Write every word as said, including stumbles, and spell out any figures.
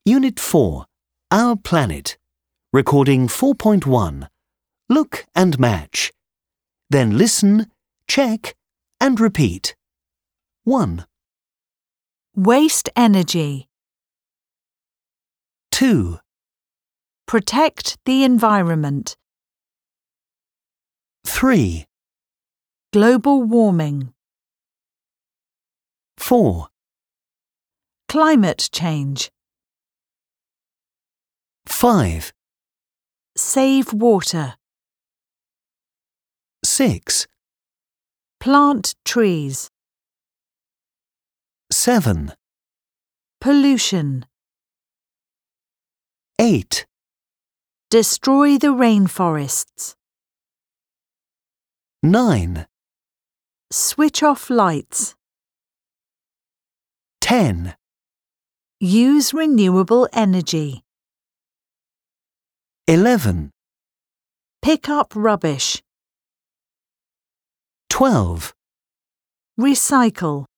Unit four, Our Planet. Recording four point one. Look and match. Then listen, check and repeat. one. Waste energy. two. Protect the environment. three. Global warming. four. Climate change. five. Save water. six. Plant trees. seven. Pollution. eight. Destroy the rainforests. nine. Switch off lights. ten. Use renewable energy. eleven. Pick up rubbish. twelve. Recycle.